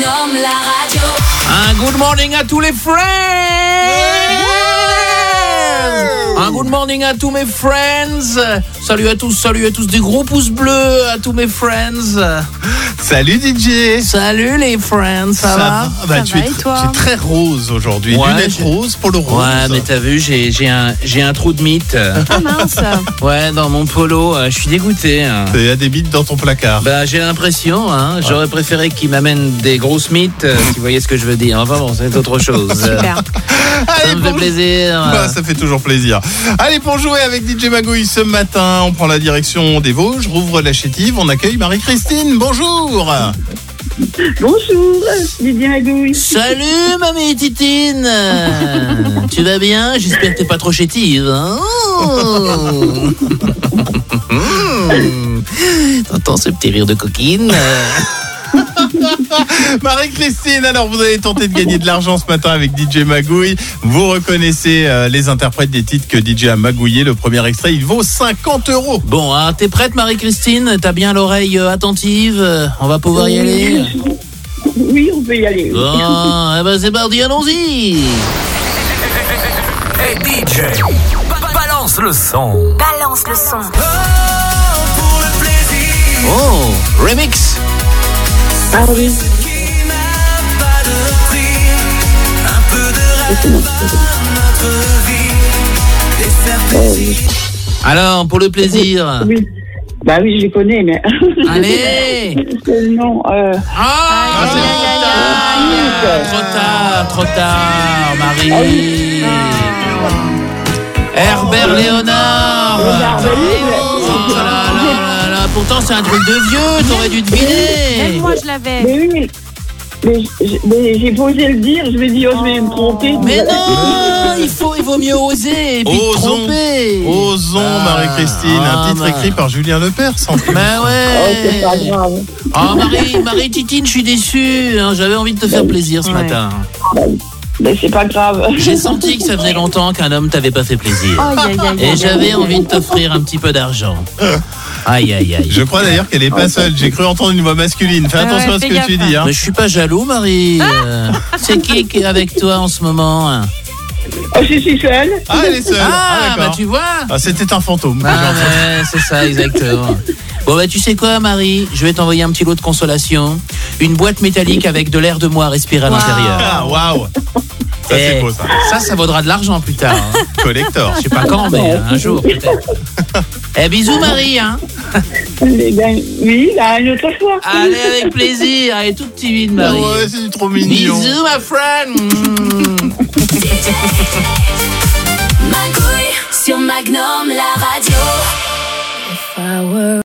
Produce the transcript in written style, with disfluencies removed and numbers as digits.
Magnum, la radio. Un good morning à tous les friends. Un good morning à tous mes friends. Salut à tous, des gros pouces bleus à tous mes friends. Salut DJ. Salut les friends, ça va? Bah, tu es très rose aujourd'hui. Ouais, lunettes roses pour le rose. Ouais, mais t'as vu, j'ai un trou de mythe. Ah mince. Ouais, dans mon polo, je suis dégoûté. Il y a des bites dans ton placard. Bah, j'ai l'impression, j'aurais préféré qu'ils m'amènent des grosses mythes, si vous voyez ce que je veux dire. Enfin bon, c'est autre chose. Super. Ça me fait plaisir. Bah, ça fait toujours plaisir. Allez, pour jouer avec DJ Magouille ce matin, on prend la direction des Vosges, rouvre la chétive, on accueille Marie-Christine. Bonjour. Bonjour, Didier Magouille. Salut, mamie Titine. Tu vas bien? J'espère que t'es pas trop chétive. Hein? T'entends ce petit rire de coquine? Marie-Christine, alors vous avez tenté de gagner de l'argent ce matin avec DJ Magouille. Vous reconnaissez les interprètes des titres que DJ a magouillé. Le premier extrait, il vaut 50 €. Bon, t'es prête, Marie-Christine? T'as bien l'oreille attentive? On va pouvoir y aller? Oui, on peut y aller. Oui. Bon, ben c'est parti, allons-y. Hey DJ, balance le son. Balance le son. Pour le plaisir. Oh, remix. Ah oui. Qui n'a pas de prix. Un peu de rêve dans notre vie. Et faire plaisir. Alors, pour le plaisir. Oui. Bah oui, je les connais, mais... Allez. Non, Trop tard, Marie. Herbert Léonard. Oh là, pourtant c'est un truc de vieux, t'aurais dû deviner. Même moi je l'avais. Mais oui, mais j'ai posé le dire, je vais dire, je vais me tromper. Mais non, il vaut mieux oser et puis te tromper. Osons, Marie-Christine, un titre écrit par Julien Lepers. Ben ouais. Oh, c'est pas grave. Oh Marie-Titine, je suis déçu. J'avais envie de te faire plaisir ce matin. Mais c'est pas grave. J'ai senti que ça faisait longtemps qu'un homme t'avait pas fait plaisir. Et j'avais envie de t'offrir un petit peu d'argent. Aïe. Je crois d'ailleurs qu'elle est pas seule. J'ai cru entendre une voix masculine. Fais attention à ce que tu dis. Mais je suis pas jaloux, Marie. C'est qui est avec toi en ce moment? Oh, je suis seule. Ah, elle est seule. Bah d'accord. tu vois. Ah, c'était un fantôme. Ouais, c'est ça, exactement. Bon, bah tu sais quoi, Marie? Je vais t'envoyer un petit lot de consolation. Une boîte métallique avec de l'air de moi respiré à l'intérieur. Ah, waouh. Ça, c'est beau, ça. Ça vaudra de l'argent plus tard. Collector. Je sais pas quand, mais un jour, peut-être. Bisous, Marie, Oui, là, une autre fois. Allez, avec plaisir. Elle est toute timide, Marie. Ouais, c'est trop mignon. Bisous, ma friend. Magouille sur Magnum, la radio.